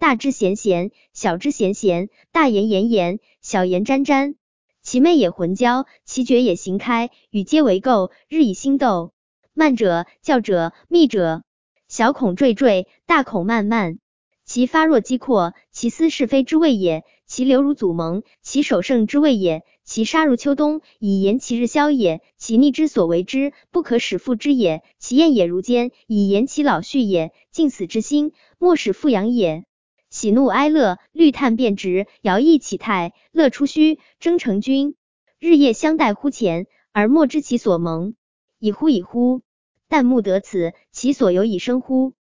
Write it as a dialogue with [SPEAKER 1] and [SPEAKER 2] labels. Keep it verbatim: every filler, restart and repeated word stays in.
[SPEAKER 1] 大之咸咸，小之咸咸，大言炎炎，小言沾沾。其媚也浑交，其绝也行开，与皆为垢，日以星斗。慢者，教者，密者，小孔惴惴，大孔漫漫。其发若击阔，其思是非之谓也；其流如祖蒙，其守胜之谓也；其杀如秋冬，以延其日消也；其逆之所为之，不可使复之也；其厌也如坚，以延其老去也；敬死之心，莫使复扬也。喜怒哀乐，虑探变直，摇曳起态，乐出虚，争成均。日夜相待乎前，而莫知其所蒙。已乎已乎！旦暮得此，其所由已生乎？